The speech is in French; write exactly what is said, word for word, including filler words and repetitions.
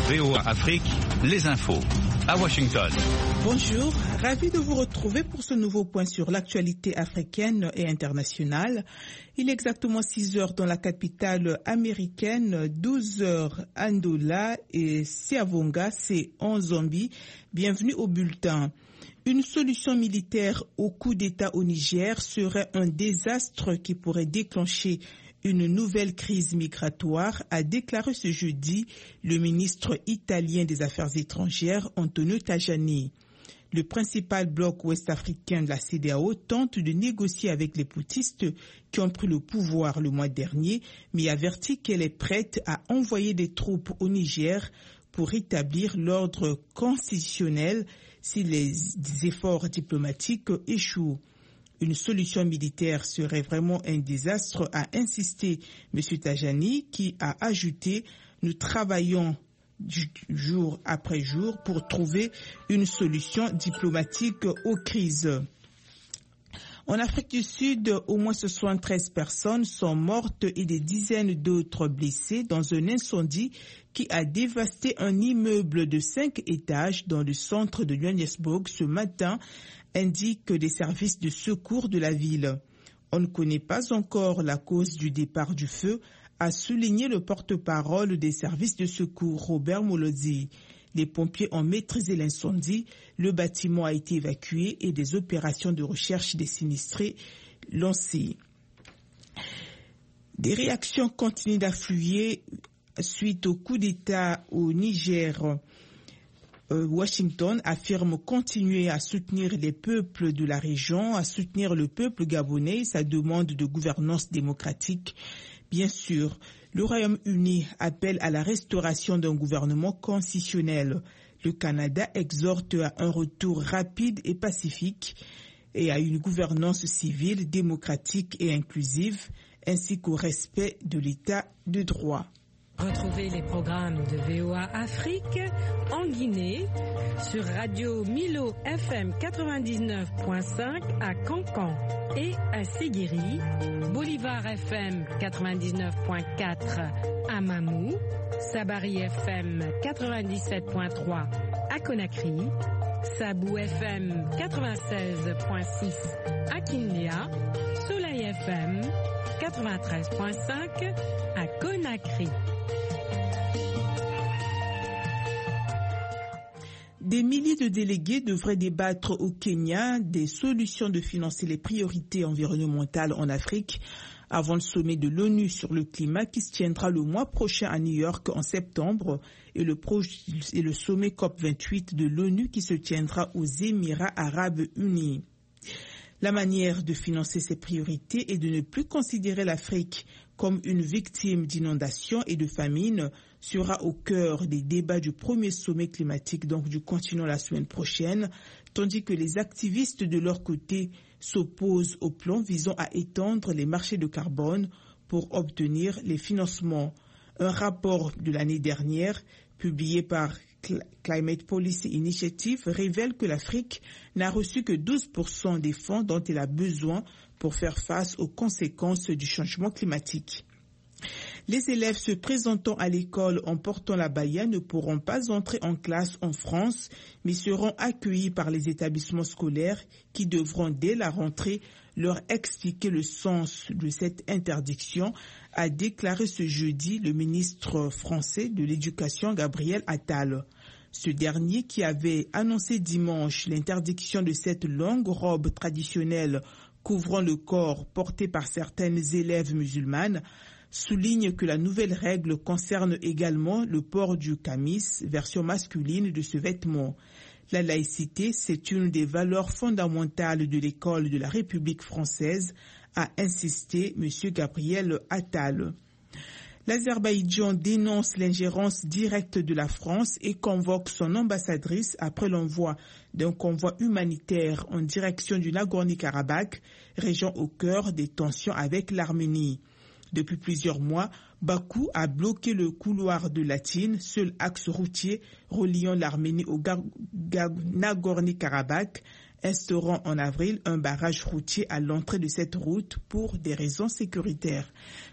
V O A Afrique, les infos à Washington. Bonjour, ravi de vous retrouver pour ce nouveau point sur l'actualité africaine et internationale. Il est exactement six heures dans la capitale américaine, douze heures à Ndola et Siavonga, c'est en Zambie. Bienvenue au bulletin. Une solution militaire au coup d'État au Niger serait un désastre qui pourrait déclencher une nouvelle crise migratoire, a déclaré ce jeudi le ministre italien des Affaires étrangères, Antonio Tajani. Le principal bloc ouest-africain de la C E D E A O tente de négocier avec les poutistes qui ont pris le pouvoir le mois dernier, mais avertit qu'elle est prête à envoyer des troupes au Niger pour rétablir l'ordre constitutionnel si les efforts diplomatiques échouent. Une solution militaire serait vraiment un désastre, a insisté M. Tajani, qui a ajouté « Nous travaillons jour après jour pour trouver une solution diplomatique aux crises ». En Afrique du Sud, au moins soixante-treize personnes sont mortes et des dizaines d'autres blessées dans un incendie qui a dévasté un immeuble de cinq étages dans le centre de Johannesburg ce matin, indiquent des services de secours de la ville. On ne connaît pas encore la cause du départ du feu, a souligné le porte-parole des services de secours Robert Molodzi. Les pompiers ont maîtrisé l'incendie, le bâtiment a été évacué et des opérations de recherche des sinistrés lancées. Des réactions continuent d'affluer suite au coup d'État au Niger. Euh, Washington affirme continuer à soutenir les peuples de la région, à soutenir le peuple gabonais, sa demande de gouvernance démocratique. Bien sûr, le Royaume-Uni appelle à la restauration d'un gouvernement constitutionnel. Le Canada exhorte à un retour rapide et pacifique et à une gouvernance civile, démocratique et inclusive, ainsi qu'au respect de l'état de droit. Retrouvez les programmes de V O A Afrique en Guinée sur Radio Milo F M quatre-vingt-dix-neuf point cinq à Cancan et à Séguéri, Bolivar F M quatre-vingt-dix-neuf point quatre à Mamou, Sabari F M quatre-vingt-dix-sept point trois à Conakry, Sabou F M quatre-vingt-seize point six à Kindia, Soleil F M quatre-vingt-treize point cinq à Conakry. Des milliers de délégués devraient débattre au Kenya des solutions de financer les priorités environnementales en Afrique avant le sommet de l'ONU sur le climat qui se tiendra le mois prochain à New York en septembre et le, pro- et le sommet C O P vingt-huit de l'ONU qui se tiendra aux Émirats arabes unis. La manière de financer ces priorités est de ne plus considérer l'Afrique comme une victime d'inondations et de famine sera au cœur des débats du premier sommet climatique donc du continent la semaine prochaine, tandis que les activistes de leur côté s'opposent au plan visant à étendre les marchés de carbone pour obtenir les financements. Un rapport de l'année dernière, publié par Climate Policy Initiative, révèle que l'Afrique n'a reçu que douze pour cent des fonds dont elle a besoin pour faire face aux conséquences du changement climatique. Les élèves se présentant à l'école en portant la baya ne pourront pas entrer en classe en France, mais seront accueillis par les établissements scolaires qui devront dès la rentrée leur expliquer le sens de cette interdiction, a déclaré ce jeudi le ministre français de l'Éducation Gabriel Attal. Ce dernier, qui avait annoncé dimanche l'interdiction de cette longue robe traditionnelle couvrant le corps portée par certaines élèves musulmanes, souligne que la nouvelle règle concerne également le port du kamis, version masculine de ce vêtement. La laïcité, c'est une des valeurs fondamentales de l'école de la République française, a insisté M. Gabriel Attal. L'Azerbaïdjan dénonce l'ingérence directe de la France et convoque son ambassadrice après l'envoi d'un convoi humanitaire en direction du Nagorno-Karabakh, région au cœur des tensions avec l'Arménie. Depuis plusieurs mois, Bakou a bloqué le couloir de Latine, seul axe routier reliant l'Arménie au Nagorno-Karabakh, instaurant en avril un barrage routier à l'entrée de cette route pour des raisons sécuritaires.